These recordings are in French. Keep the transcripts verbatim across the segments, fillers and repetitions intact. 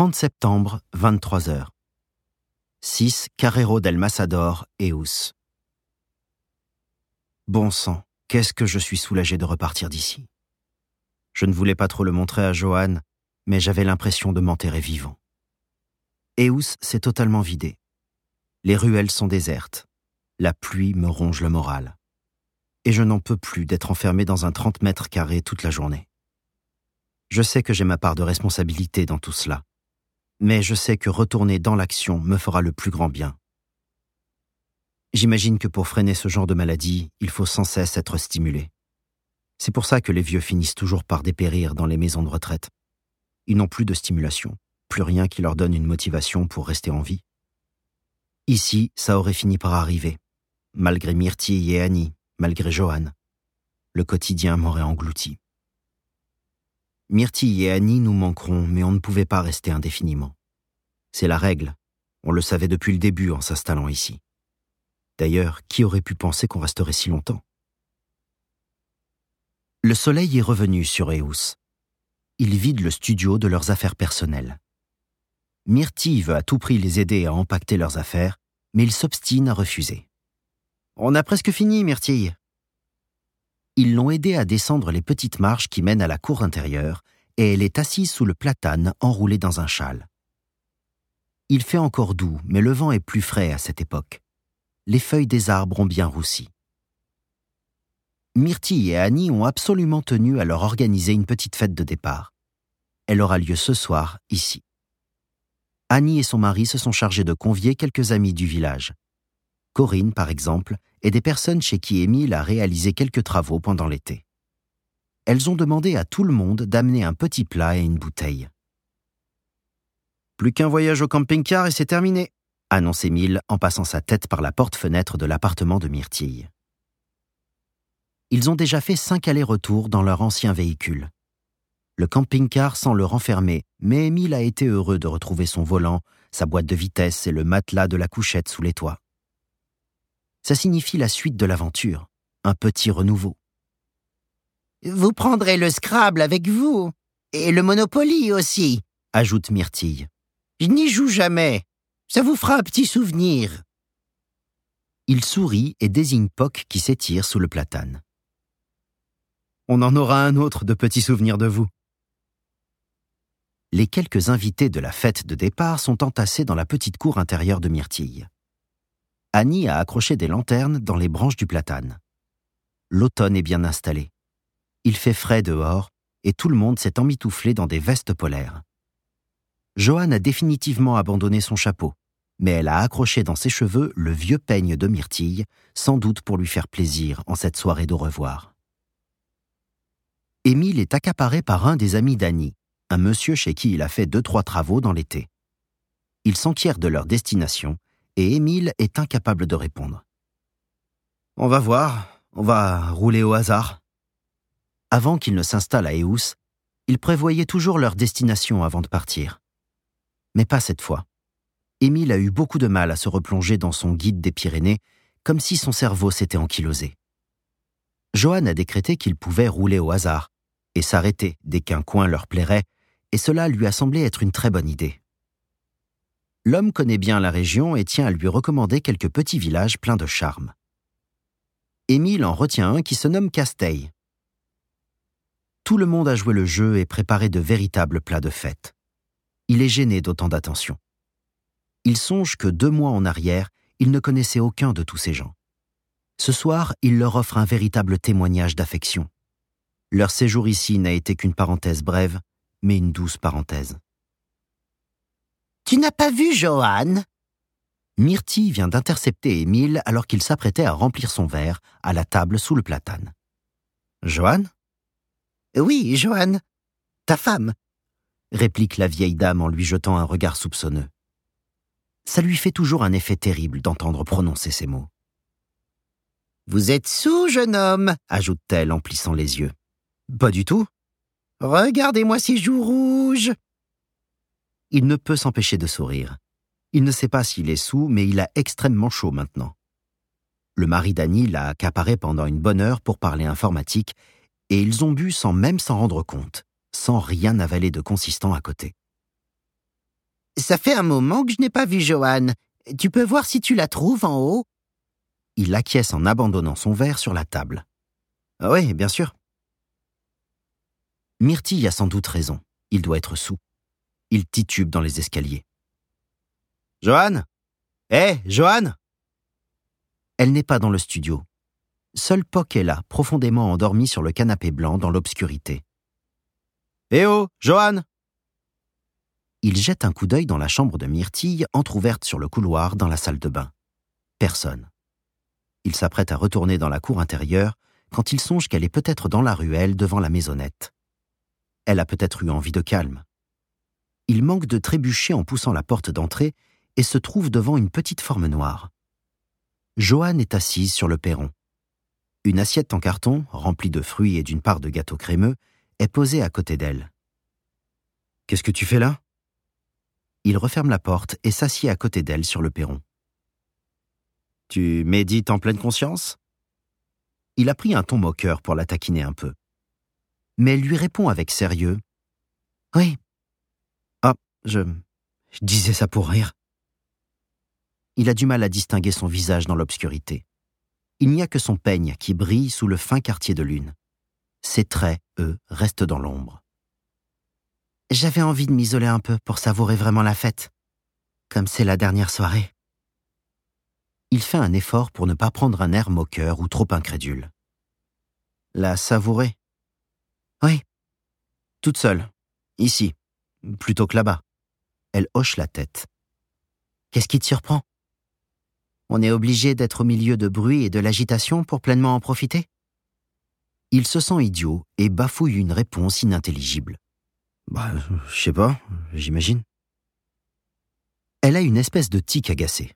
trente septembre, vingt-trois heures. six Carrero del Masador, Eus. Bon sang, qu'est-ce que je suis soulagé de repartir d'ici. Je ne voulais pas trop le montrer à Johan, mais j'avais l'impression de m'enterrer vivant. Eus s'est totalement vidé. Les ruelles sont désertes. La pluie me ronge le moral. Et je n'en peux plus d'être enfermé dans un trente mètres carrés toute la journée. Je sais que j'ai ma part de responsabilité dans tout cela, mais je sais que retourner dans l'action me fera le plus grand bien. J'imagine que pour freiner ce genre de maladie, il faut sans cesse être stimulé. C'est pour ça que les vieux finissent toujours par dépérir dans les maisons de retraite. Ils n'ont plus de stimulation, plus rien qui leur donne une motivation pour rester en vie. Ici, ça aurait fini par arriver, malgré Myrtille et Annie, malgré Johan. Le quotidien m'aurait englouti. Myrtille et Annie nous manqueront, mais on ne pouvait pas rester indéfiniment. C'est la règle. On le savait depuis le début en s'installant ici. D'ailleurs, qui aurait pu penser qu'on resterait si longtemps? Le soleil est revenu sur Eus. Ils vident le studio de leurs affaires personnelles. Myrtille veut à tout prix les aider à empaqueter leurs affaires, mais il s'obstine à refuser. « On a presque fini, Myrtille !» Ils l'ont aidée à descendre les petites marches qui mènent à la cour intérieure, et elle est assise sous le platane enroulée dans un châle. Il fait encore doux, mais le vent est plus frais à cette époque. Les feuilles des arbres ont bien roussi. Myrtille et Annie ont absolument tenu à leur organiser une petite fête de départ. Elle aura lieu ce soir, ici. Annie et son mari se sont chargés de convier quelques amis du village. Corinne, par exemple, et des personnes chez qui Émile a réalisé quelques travaux pendant l'été. Elles ont demandé à tout le monde d'amener un petit plat et une bouteille. « Plus qu'un voyage au camping-car et c'est terminé », annonce Émile en passant sa tête par la porte-fenêtre de l'appartement de Myrtille. Ils ont déjà fait cinq allers-retours dans leur ancien véhicule. Le camping-car semble renfermé, mais Émile a été heureux de retrouver son volant, sa boîte de vitesse et le matelas de la couchette sous les toits. Ça signifie la suite de l'aventure, un petit renouveau. « Vous prendrez le Scrabble avec vous, et le Monopoly aussi, » ajoute Myrtille. « Je n'y joue jamais, ça vous fera un petit souvenir. » Il sourit et désigne Poc qui s'étire sous le platane. « On en aura un autre de petits souvenirs de vous. » Les quelques invités de la fête de départ sont entassés dans la petite cour intérieure de Myrtille. Annie a accroché des lanternes dans les branches du platane. L'automne est bien installé. Il fait frais dehors et tout le monde s'est emmitouflé dans des vestes polaires. Johan a définitivement abandonné son chapeau, mais elle a accroché dans ses cheveux le vieux peigne de Myrtille, sans doute pour lui faire plaisir en cette soirée d'au revoir. Émile est accaparé par un des amis d'Annie, un monsieur chez qui il a fait deux trois travaux dans l'été. Il s'enquiert de leur destination et Émile est incapable de répondre. « On va voir, on va rouler au hasard. » Avant qu'ils ne s'installent à Eus, ils prévoyaient toujours leur destination avant de partir. Mais pas cette fois. Émile a eu beaucoup de mal à se replonger dans son guide des Pyrénées, comme si son cerveau s'était ankylosé. Johan a décrété qu'ils pouvaient rouler au hasard et s'arrêter dès qu'un coin leur plairait, et cela lui a semblé être une très bonne idée. L'homme connaît bien la région et tient à lui recommander quelques petits villages pleins de charme. Émile en retient un qui se nomme Casteil. Tout le monde a joué le jeu et préparé de véritables plats de fête. Il est gêné d'autant d'attention. Il songe que deux mois en arrière, il ne connaissait aucun de tous ces gens. Ce soir, il leur offre un véritable témoignage d'affection. Leur séjour ici n'a été qu'une parenthèse brève, mais une douce parenthèse. « Tu n'as pas vu Johan ?» Myrtille vient d'intercepter Émile alors qu'il s'apprêtait à remplir son verre à la table sous le platane. « Johan ?»« Oui, Johan, ta femme, » réplique la vieille dame en lui jetant un regard soupçonneux. Ça lui fait toujours un effet terrible d'entendre prononcer ces mots. « Vous êtes saoul, jeune homme » ajoute-t-elle en plissant les yeux. « Pas du tout. »« Regardez-moi ces joues rouges !» Il ne peut s'empêcher de sourire. Il ne sait pas s'il est saoul, mais il a extrêmement chaud maintenant. Le mari d'Annie l'a accaparé pendant une bonne heure pour parler informatique, et ils ont bu sans même s'en rendre compte, sans rien avaler de consistant à côté. Ça fait un moment que je n'ai pas vu Joanne. Tu peux voir si tu la trouves en haut ?» Il acquiesce en abandonnant son verre sur la table. « Ah oui, bien sûr. » Myrtille a sans doute raison. Il doit être soûl. Il titube dans les escaliers. « Joanne ? Hé, hey, Joanne ?» Elle n'est pas dans le studio. Seul Poc est là, profondément endormi sur le canapé blanc dans l'obscurité. « Eh oh, Joanne !» Il jette un coup d'œil dans la chambre de Myrtille, entr'ouverte sur le couloir dans la salle de bain. Personne. Il s'apprête à retourner dans la cour intérieure quand il songe qu'elle est peut-être dans la ruelle devant la maisonnette. Elle a peut-être eu envie de calme. Il manque de trébucher en poussant la porte d'entrée et se trouve devant une petite forme noire. Joanne est assise sur le perron. Une assiette en carton, remplie de fruits et d'une part de gâteau crémeux, est posée à côté d'elle. « Qu'est-ce que tu fais là ?» Il referme la porte et s'assied à côté d'elle sur le perron. « Tu médites en pleine conscience ?» Il a pris un ton moqueur pour la taquiner un peu. Mais elle lui répond avec sérieux. « Oui. »« Ah, je... je disais ça pour rire. » Il a du mal à distinguer son visage dans l'obscurité. Il n'y a que son peigne qui brille sous le fin quartier de lune. Ses traits, eux, restent dans l'ombre. J'avais envie de m'isoler un peu pour savourer vraiment la fête, comme c'est la dernière soirée. Il fait un effort pour ne pas prendre un air moqueur ou trop incrédule. La savourer ? Oui. Toute seule, ici, plutôt que là-bas. Elle hoche la tête. Qu'est-ce qui te surprend ? On est obligé d'être au milieu de bruit et de l'agitation pour pleinement en profiter ? Il se sent idiot et bafouille une réponse inintelligible. Bah, je sais pas, j'imagine. Elle a une espèce de tic agacé.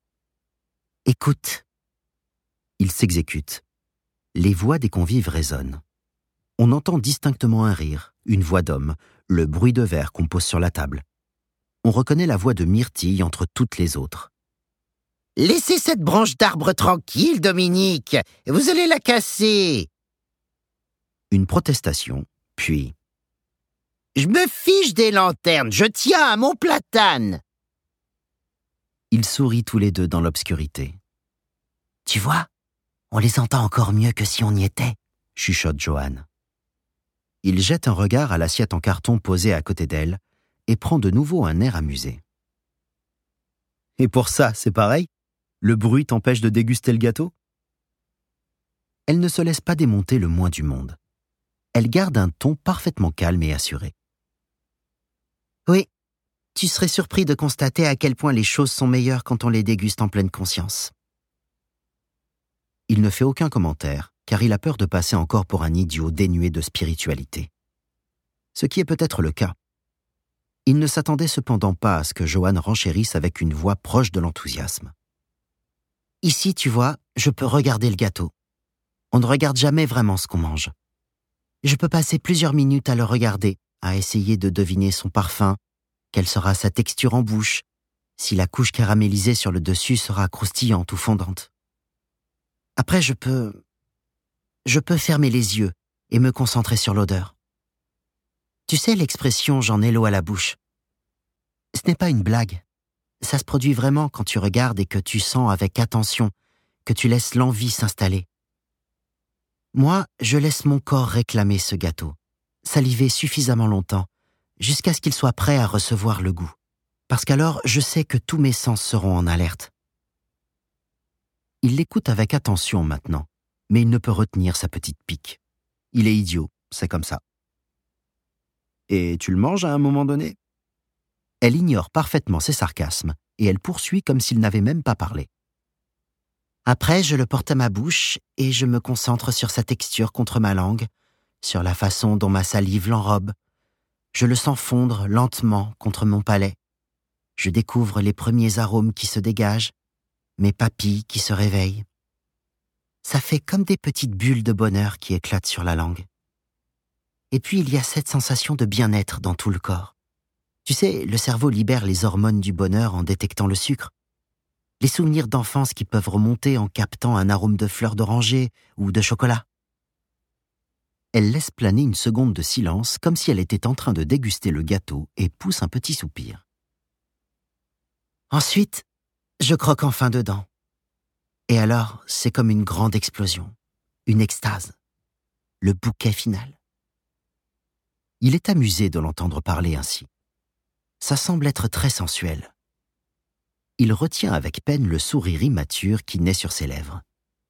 Écoute. Il s'exécute. Les voix des convives résonnent. On entend distinctement un rire, une voix d'homme, le bruit de verre qu'on pose sur la table. On reconnaît la voix de Myrtille entre toutes les autres. Laissez cette branche d'arbre tranquille, Dominique. Vous allez la casser. Une protestation, puis... Je me fiche des lanternes, je tiens à mon platane. Ils sourient tous les deux dans l'obscurité. Tu vois, on les entend encore mieux que si on y était, chuchote Joanne. Il jette un regard à l'assiette en carton posée à côté d'elle et prend de nouveau un air amusé. Et pour ça, c'est pareil ? Le bruit t'empêche de déguster le gâteau ? Elle ne se laisse pas démonter le moins du monde. Elle garde un ton parfaitement calme et assuré. Oui, tu serais surpris de constater à quel point les choses sont meilleures quand on les déguste en pleine conscience. Il ne fait aucun commentaire, car il a peur de passer encore pour un idiot dénué de spiritualité. Ce qui est peut-être le cas. Il ne s'attendait cependant pas à ce que Joanne renchérisse avec une voix proche de l'enthousiasme. Ici, tu vois, je peux regarder le gâteau. On ne regarde jamais vraiment ce qu'on mange. Je peux passer plusieurs minutes à le regarder, à essayer de deviner son parfum, quelle sera sa texture en bouche, si la couche caramélisée sur le dessus sera croustillante ou fondante. Après, je peux... Je peux fermer les yeux et me concentrer sur l'odeur. Tu sais l'expression « j'en ai l'eau à la bouche ». Ce n'est pas une blague. Ça se produit vraiment quand tu regardes et que tu sens avec attention, que tu laisses l'envie s'installer. Moi, je laisse mon corps réclamer ce gâteau, saliver suffisamment longtemps, jusqu'à ce qu'il soit prêt à recevoir le goût. Parce qu'alors, je sais que tous mes sens seront en alerte. Il l'écoute avec attention maintenant, mais il ne peut retenir sa petite pique. Il est idiot, c'est comme ça. Et tu le manges à un moment donné ? Elle ignore parfaitement ses sarcasmes et elle poursuit comme s'il n'avait même pas parlé. Après, je le porte à ma bouche et je me concentre sur sa texture contre ma langue, sur la façon dont ma salive l'enrobe. Je le sens fondre lentement contre mon palais. Je découvre les premiers arômes qui se dégagent, mes papilles qui se réveillent. Ça fait comme des petites bulles de bonheur qui éclatent sur la langue. Et puis il y a cette sensation de bien-être dans tout le corps. Tu sais, le cerveau libère les hormones du bonheur en détectant le sucre. Les souvenirs d'enfance qui peuvent remonter en captant un arôme de fleurs d'oranger ou de chocolat. Elle laisse planer une seconde de silence comme si elle était en train de déguster le gâteau et pousse un petit soupir. Ensuite, je croque enfin dedans. Et alors, c'est comme une grande explosion, une extase, le bouquet final. Il est amusé de l'entendre parler ainsi. Ça semble être très sensuel. Il retient avec peine le sourire immature qui naît sur ses lèvres.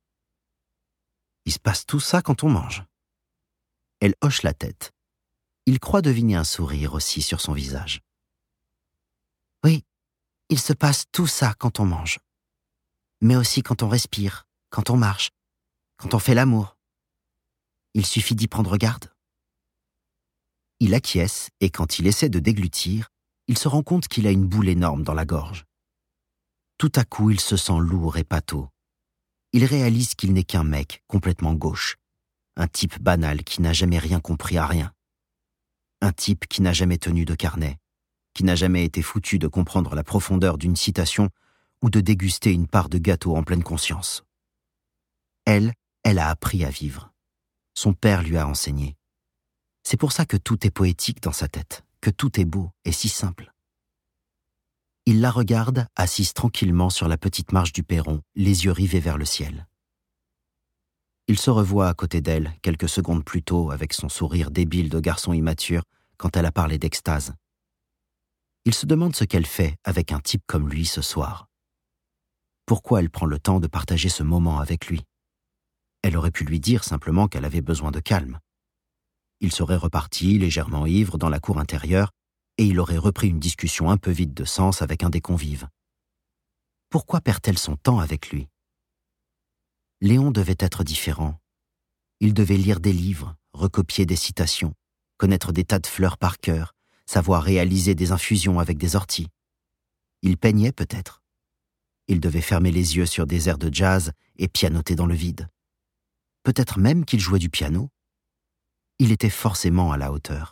Il se passe tout ça quand on mange. Elle hoche la tête. Il croit deviner un sourire aussi sur son visage. Oui, il se passe tout ça quand on mange. Mais aussi quand on respire, quand on marche, quand on fait l'amour. Il suffit d'y prendre garde. Il acquiesce et quand il essaie de déglutir, il se rend compte qu'il a une boule énorme dans la gorge. Tout à coup, il se sent lourd et pâteau. Il réalise qu'il n'est qu'un mec complètement gauche, un type banal qui n'a jamais rien compris à rien. Un type qui n'a jamais tenu de carnet, qui n'a jamais été foutu de comprendre la profondeur d'une citation ou de déguster une part de gâteau en pleine conscience. Elle, elle a appris à vivre. Son père lui a enseigné. C'est pour ça que tout est poétique dans sa tête, que tout est beau et si simple. Il la regarde, assise tranquillement sur la petite marche du perron, les yeux rivés vers le ciel. Il se revoit à côté d'elle, quelques secondes plus tôt, avec son sourire débile de garçon immature, quand elle a parlé d'extase. Il se demande ce qu'elle fait avec un type comme lui ce soir. Pourquoi elle prend le temps de partager ce moment avec lui? Elle aurait pu lui dire simplement qu'elle avait besoin de calme. Il serait reparti, légèrement ivre, dans la cour intérieure, et il aurait repris une discussion un peu vide de sens avec un des convives. Pourquoi perd-elle son temps avec lui? Léon devait être différent. Il devait lire des livres, recopier des citations, connaître des tas de fleurs par cœur, savoir réaliser des infusions avec des orties. Il peignait peut-être. Il devait fermer les yeux sur des airs de jazz et pianoter dans le vide. Peut-être même qu'il jouait du piano. Il était forcément à la hauteur.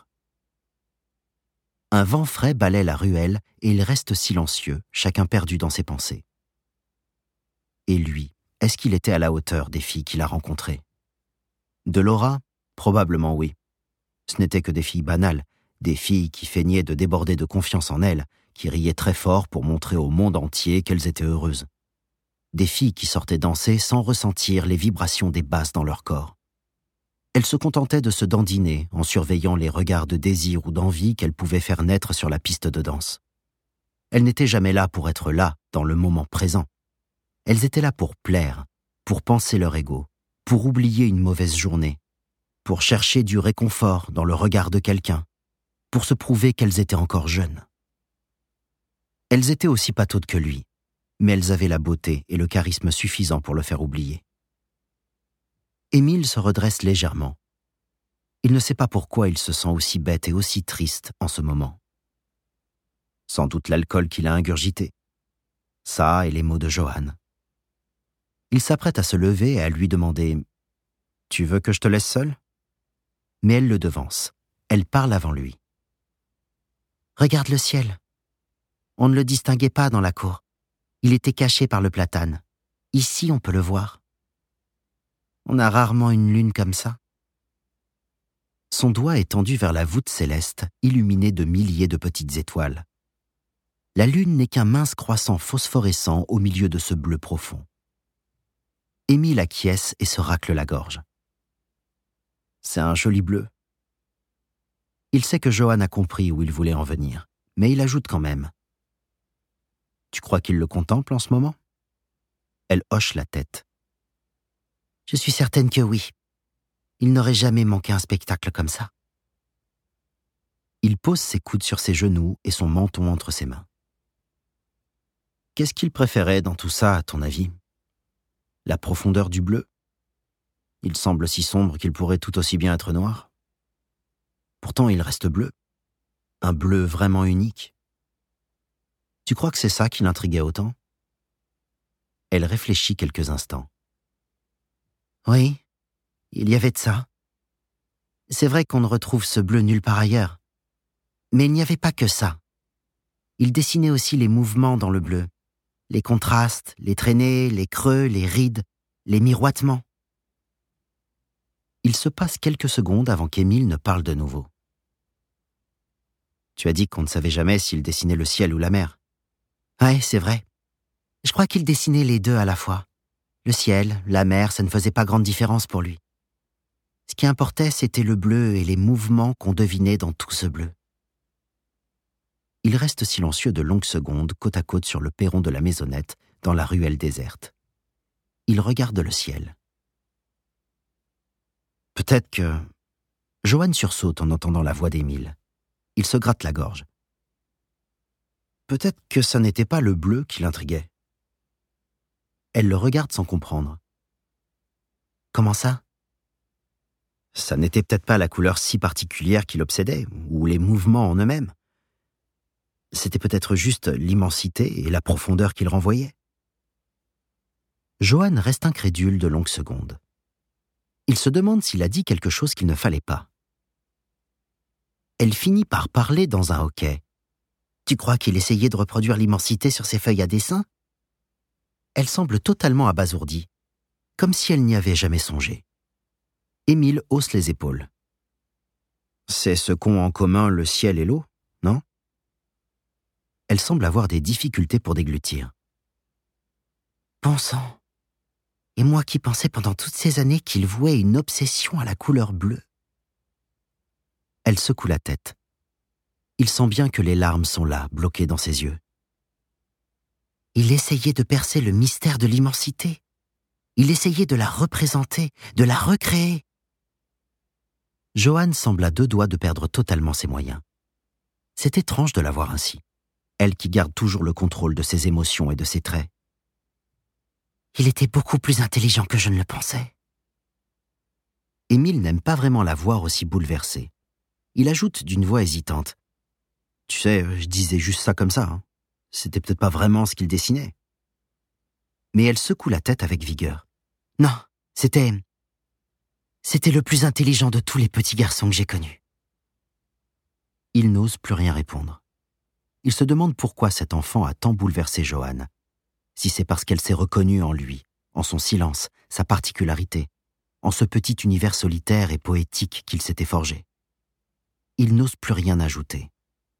Un vent frais balaie la ruelle et il reste silencieux, chacun perdu dans ses pensées. Et lui, est-ce qu'il était à la hauteur des filles qu'il a rencontrées? De Laura? Probablement oui. Ce n'étaient que des filles banales, des filles qui feignaient de déborder de confiance en elles, qui riaient très fort pour montrer au monde entier qu'elles étaient heureuses. Des filles qui sortaient danser sans ressentir les vibrations des basses dans leur corps. Elle se contentait de se dandiner en surveillant les regards de désir ou d'envie qu'elle pouvait faire naître sur la piste de danse. Elles n'étaient jamais là pour être là, dans le moment présent. Elles étaient là pour plaire, pour penser leur ego, pour oublier une mauvaise journée, pour chercher du réconfort dans le regard de quelqu'un, pour se prouver qu'elles étaient encore jeunes. Elles étaient aussi pataudes que lui, mais elles avaient la beauté et le charisme suffisants pour le faire oublier. Émile se redresse légèrement. Il ne sait pas pourquoi il se sent aussi bête et aussi triste en ce moment. Sans doute l'alcool qu'il a ingurgité. Ça et les mots de Johan. Il s'apprête à se lever et à lui demander « Tu veux que je te laisse seul ?» Mais elle le devance. Elle parle avant lui. « Regarde le ciel. On ne le distinguait pas dans la cour. Il était caché par le platane. Ici, on peut le voir. On a rarement une lune comme ça. » Son doigt est tendu vers la voûte céleste, illuminée de milliers de petites étoiles. La lune n'est qu'un mince croissant phosphorescent au milieu de ce bleu profond. Émile acquiesce et se racle la gorge. C'est un joli bleu. Il sait que Johan a compris où il voulait en venir, mais il ajoute quand même. Tu crois qu'il le contemple en ce moment? Elle hoche la tête. Je suis certaine que oui. Il n'aurait jamais manqué un spectacle comme ça. Il pose ses coudes sur ses genoux et son menton entre ses mains. Qu'est-ce qu'il préférait dans tout ça, à ton avis? La profondeur du bleu? Il semble si sombre qu'il pourrait tout aussi bien être noir. Pourtant, il reste bleu. Un bleu vraiment unique. Tu crois que c'est ça qui l'intriguait autant? Elle réfléchit quelques instants. Oui, il y avait de ça. C'est vrai qu'on ne retrouve ce bleu nulle part ailleurs. Mais il n'y avait pas que ça. Il dessinait aussi les mouvements dans le bleu, les contrastes, les traînées, les creux, les rides, les miroitements. Il se passe quelques secondes avant qu'Émile ne parle de nouveau. Tu as dit qu'on ne savait jamais s'il dessinait le ciel ou la mer. Ouais, c'est vrai. Je crois qu'il dessinait les deux à la fois. Le ciel, la mer, ça ne faisait pas grande différence pour lui. Ce qui importait, c'était le bleu et les mouvements qu'on devinait dans tout ce bleu. Il reste silencieux de longues secondes, côte à côte sur le perron de la maisonnette, dans la ruelle déserte. Il regarde le ciel. Peut-être que... Johan sursaute en entendant la voix d'Émile. Il se gratte la gorge. Peut-être que ça n'était pas le bleu qui l'intriguait. Elle le regarde sans comprendre. Comment ça ? Ça n'était peut-être pas la couleur si particulière qui l'obsédait, ou les mouvements en eux-mêmes. C'était peut-être juste l'immensité et la profondeur qu'il renvoyait. Johan reste incrédule de longues secondes. Il se demande s'il a dit quelque chose qu'il ne fallait pas. Elle finit par parler dans un hoquet. « Tu crois qu'il essayait de reproduire l'immensité sur ses feuilles à dessin ?» Elle semble totalement abasourdie, comme si elle n'y avait jamais songé. Émile hausse les épaules. « C'est ce qu'ont en commun le ciel et l'eau, non ?» Elle semble avoir des difficultés pour déglutir. « Bon sang ! Et moi qui pensais pendant toutes ces années qu'il vouait une obsession à la couleur bleue. » Elle secoue la tête. Il sent bien que les larmes sont là, bloquées dans ses yeux. Il essayait de percer le mystère de l'immensité. Il essayait de la représenter, de la recréer. Johan semble à deux doigts de perdre totalement ses moyens. C'est étrange de la voir ainsi, elle qui garde toujours le contrôle de ses émotions et de ses traits. Il était beaucoup plus intelligent que je ne le pensais. Émile n'aime pas vraiment la voir aussi bouleversée. Il ajoute d'une voix hésitante. « Tu sais, je disais juste ça comme ça. Hein. C'était peut-être pas vraiment ce qu'il dessinait. » Mais elle secoue la tête avec vigueur. « Non, c'était... C'était le plus intelligent de tous les petits garçons que j'ai connus. » Il n'ose plus rien répondre. Il se demande pourquoi cet enfant a tant bouleversé Johan. Si c'est parce qu'elle s'est reconnue en lui, en son silence, sa particularité, en ce petit univers solitaire et poétique qu'il s'était forgé. Il n'ose plus rien ajouter.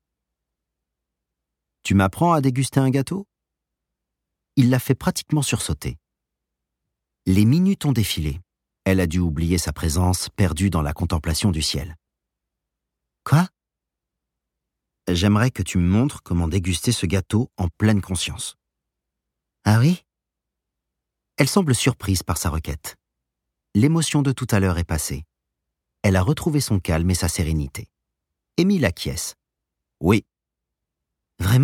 « Tu m'apprends à déguster un gâteau ?» Il l'a fait pratiquement sursauter. Les minutes ont défilé. Elle a dû oublier sa présence, perdue dans la contemplation du ciel. « Quoi ?» « J'aimerais que tu me montres comment déguster ce gâteau en pleine conscience. » « Ah oui ?» Elle semble surprise par sa requête. L'émotion de tout à l'heure est passée. Elle a retrouvé son calme et sa sérénité. Émile acquiesce. « Oui. »« Vraiment ?»«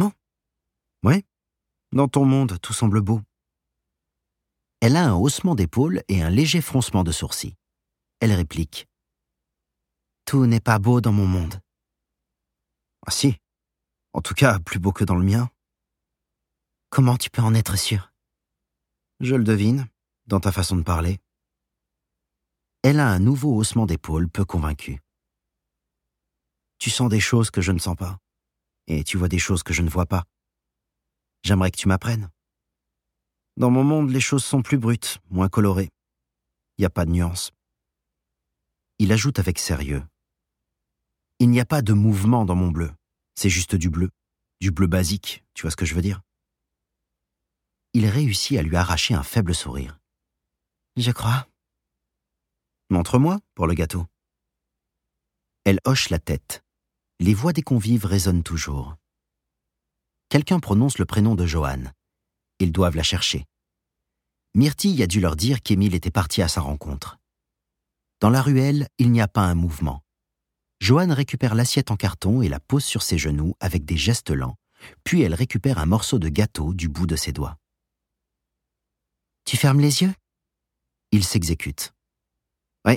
Oui. Dans ton monde, tout semble beau. » Elle a un haussement d'épaule et un léger froncement de sourcils. Elle réplique. « Tout n'est pas beau dans mon monde. »« Ah si. En tout cas, plus beau que dans le mien. » Comment tu peux en être sûr ? Je le devine, dans ta façon de parler. Elle a un nouveau haussement d'épaule peu convaincu. Tu sens des choses que je ne sens pas, et tu vois des choses que je ne vois pas. J'aimerais que tu m'apprennes. Dans mon monde, les choses sont plus brutes, moins colorées. Il n'y a pas de nuances. Il ajoute avec sérieux. Il n'y a pas de mouvement dans mon bleu, c'est juste du bleu, du bleu basique, tu vois ce que je veux dire ? Il réussit à lui arracher un faible sourire. « Je crois. »« Montre-moi pour le gâteau. » Elle hoche la tête. Les voix des convives résonnent toujours. Quelqu'un prononce le prénom de Johan. Ils doivent la chercher. Myrtille a dû leur dire qu'Émile était parti à sa rencontre. Dans la ruelle, il n'y a pas un mouvement. Johan récupère l'assiette en carton et la pose sur ses genoux avec des gestes lents, puis elle récupère un morceau de gâteau du bout de ses doigts. Tu fermes les yeux ? Il s'exécute. Oui.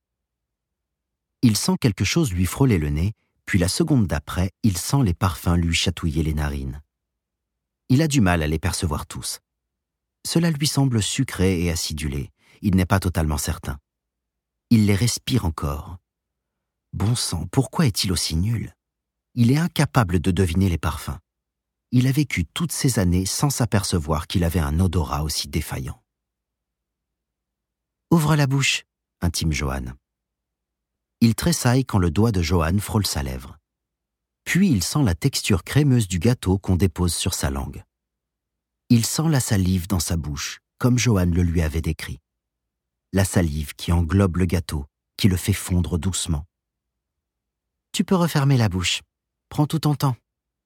Il sent quelque chose lui frôler le nez, puis la seconde d'après, il sent les parfums lui chatouiller les narines. Il a du mal à les percevoir tous. Cela lui semble sucré et acidulé. Il n'est pas totalement certain. Il les respire encore. Bon sang, pourquoi est-il aussi nul ? Il est incapable de deviner les parfums. Il a vécu toutes ces années sans s'apercevoir qu'il avait un odorat aussi défaillant. « Ouvre la bouche » intime Johan. Il tressaille quand le doigt de Johan frôle sa lèvre. Puis il sent la texture crémeuse du gâteau qu'on dépose sur sa langue. Il sent la salive dans sa bouche, comme Johann le lui avait décrit. La salive qui englobe le gâteau, qui le fait fondre doucement. « Tu peux refermer la bouche. Prends tout ton temps. »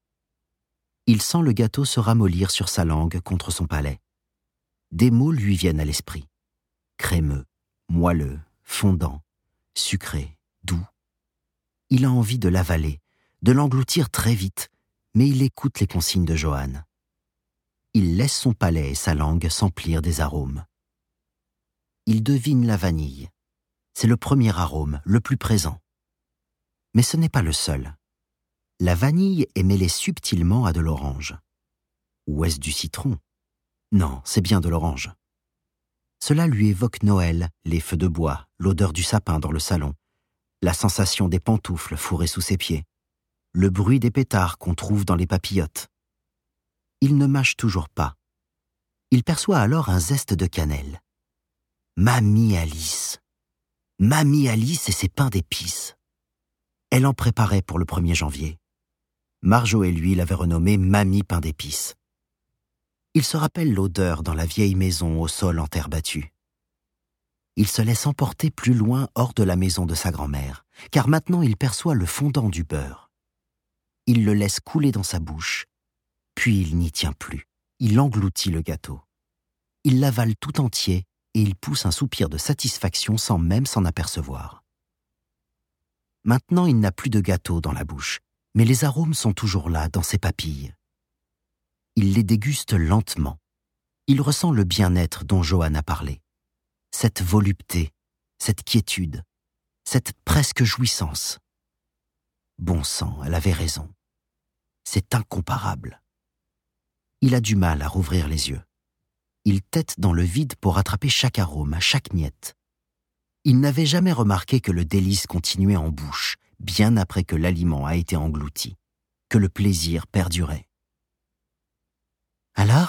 Il sent le gâteau se ramollir sur sa langue contre son palais. Des mots lui viennent à l'esprit. Crémeux, moelleux, fondant, sucré, doux. Il a envie de l'avaler, de l'engloutir très vite, mais il écoute les consignes de Johann. Il laisse son palais et sa langue s'emplir des arômes. Il devine la vanille. C'est le premier arôme, le plus présent. Mais ce n'est pas le seul. La vanille est mêlée subtilement à de l'orange. Ou est-ce du citron? Non, c'est bien de l'orange. Cela lui évoque Noël, les feux de bois, l'odeur du sapin dans le salon, la sensation des pantoufles fourrées sous ses pieds, le bruit des pétards qu'on trouve dans les papillotes. Il ne mâche toujours pas. Il perçoit alors un zeste de cannelle. Mamie Alice. Mamie Alice et ses pains d'épices. Elle en préparait pour le premier janvier. Marjo et lui l'avaient renommé Mamie Pain d'épices. Il se rappelle l'odeur dans la vieille maison au sol en terre battue. Il se laisse emporter plus loin hors de la maison de sa grand-mère, car maintenant il perçoit le fondant du beurre. Il le laisse couler dans sa bouche, puis il n'y tient plus. Il engloutit le gâteau. Il l'avale tout entier et il pousse un soupir de satisfaction sans même s'en apercevoir. Maintenant, il n'a plus de gâteau dans la bouche, mais les arômes sont toujours là, dans ses papilles. Il les déguste lentement. Il ressent le bien-être dont Johann a parlé. Cette volupté, cette quiétude, cette presque jouissance. Bon sang, elle avait raison. C'est incomparable. Il a du mal à rouvrir les yeux. Il tête dans le vide pour attraper chaque arôme, chaque miette. Il n'avait jamais remarqué que le délice continuait en bouche, bien après que l'aliment a été englouti, que le plaisir perdurait. Alors ?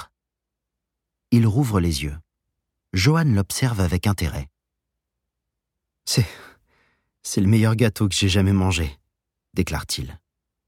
Il rouvre les yeux. Johann l'observe avec intérêt. C'est... c'est le meilleur gâteau que j'ai jamais mangé, déclare-t-il.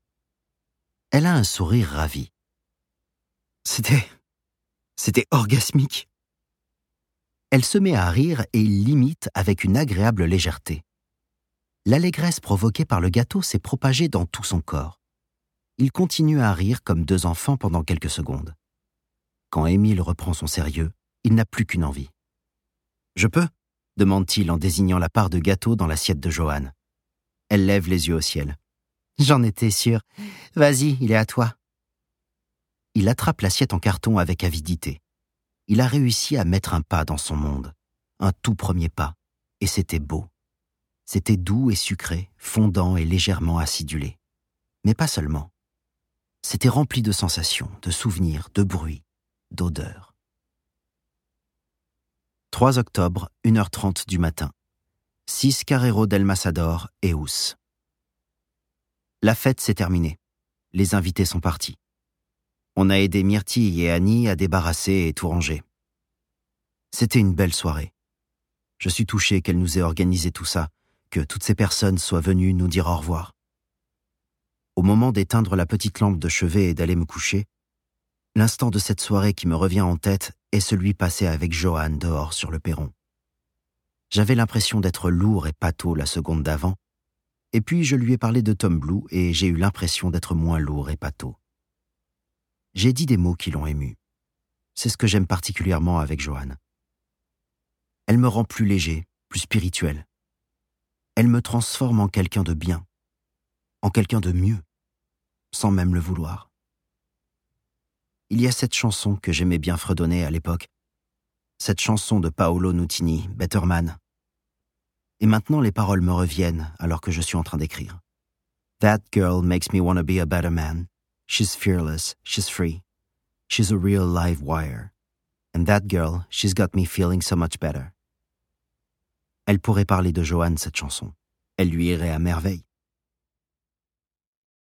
Elle a un sourire ravi. C'était... c'était orgasmique. Elle se met à rire et il l'imite avec une agréable légèreté. L'allégresse provoquée par le gâteau s'est propagée dans tout son corps. Il continue à rire comme deux enfants pendant quelques secondes. Quand Émile reprend son sérieux, il n'a plus qu'une envie. « Je peux ?» demande-t-il en désignant la part de gâteau dans l'assiette de Johann. Elle lève les yeux au ciel. « J'en étais sûre. Vas-y, il est à toi. » Il attrape l'assiette en carton avec avidité. Il a réussi à mettre un pas dans son monde, un tout premier pas, et c'était beau. C'était doux et sucré, fondant et légèrement acidulé. Mais pas seulement. C'était rempli de sensations, de souvenirs, de bruits, d'odeurs. trois octobre, une heure trente du matin. six Carrero del Masador, Eus. La fête s'est terminée. Les invités sont partis. On a aidé Myrtille et Annie à débarrasser et tout ranger. C'était une belle soirée. Je suis touché qu'elle nous ait organisé tout ça, que toutes ces personnes soient venues nous dire au revoir. Au moment d'éteindre la petite lampe de chevet et d'aller me coucher, l'instant de cette soirée qui me revient en tête est celui passé avec Johann dehors sur le perron. J'avais l'impression d'être lourd et pâteau la seconde d'avant, et puis je lui ai parlé de Tom Blue et j'ai eu l'impression d'être moins lourd et pâteau. J'ai dit des mots qui l'ont ému. C'est ce que j'aime particulièrement avec Johann. Elle me rend plus léger, plus spirituel. Elle me transforme en quelqu'un de bien, en quelqu'un de mieux, sans même le vouloir. Il y a cette chanson que j'aimais bien fredonner à l'époque, cette chanson de Paolo Nutini, Better Man. Et maintenant les paroles me reviennent alors que je suis en train d'écrire. That girl makes me want to be a better man. She's fearless, she's free. She's a real live wire. And that girl, she's got me feeling so much better. Elle pourrait parler de Johann, cette chanson. Elle lui irait à merveille.